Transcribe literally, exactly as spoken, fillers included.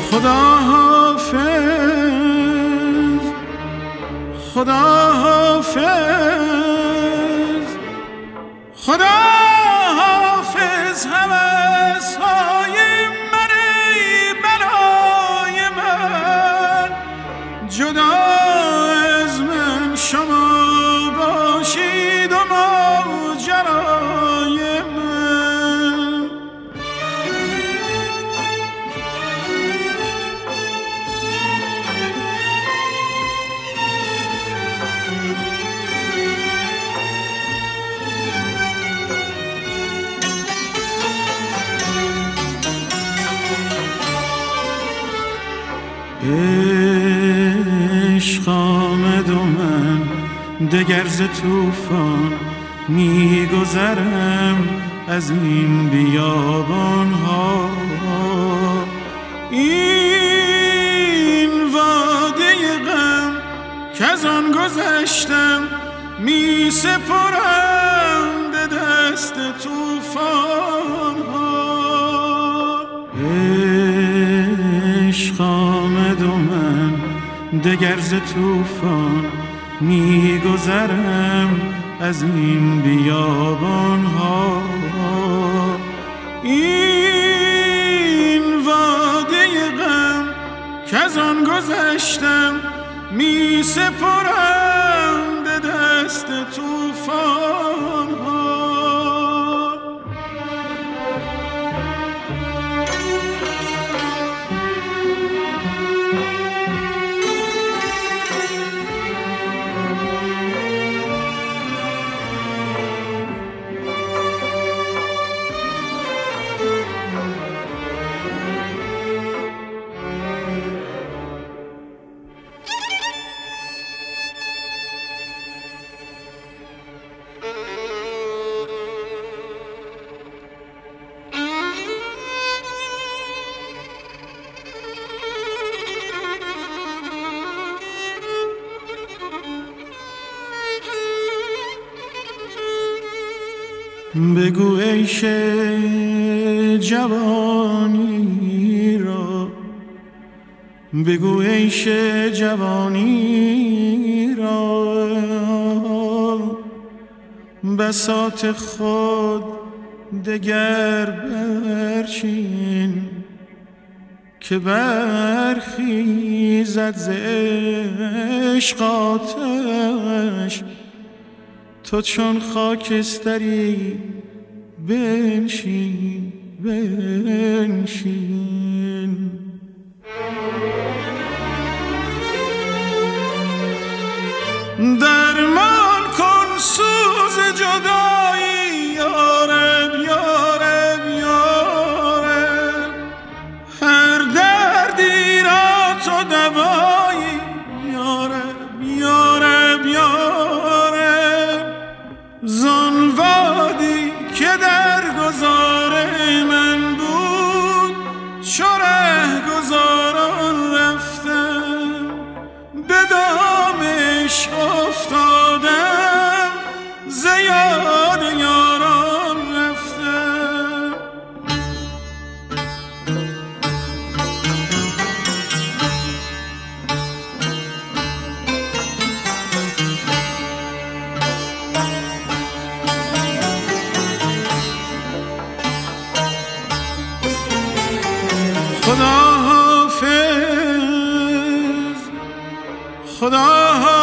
خدا حافظ، خدا حافظ، خدا حافظ. هوس‌های من ای بلای من، جدا از من شما باشید و ماجرای من. عشق آمد و من دگر ز طوفان میگذرم از این بیابان ها. این واده غم کز آن گذشتم می سپرم به دست طوفان ها. عشق آمد و من دگر ز طوفان میگذرم از این بیابان ها. این واده غم کز آن گذشتم می سپرم به دست طوفان ها. بگو عیش جوانی را، بگو عیش جوانی را، بساط خود دگر برچین که برخیزد ز عشق آتش. تو چون خاکستری بنشین بنشین. درمان کن سوز جدایی یارب یارب یارب. هر دردی را تو دوایی یارب یارب یارب. زان وادی که در گذار من بود چو رهگذاران رفتم، به دامش افتادم ز یاد یاران رفتم. خدا حافظ، خدا حافظ.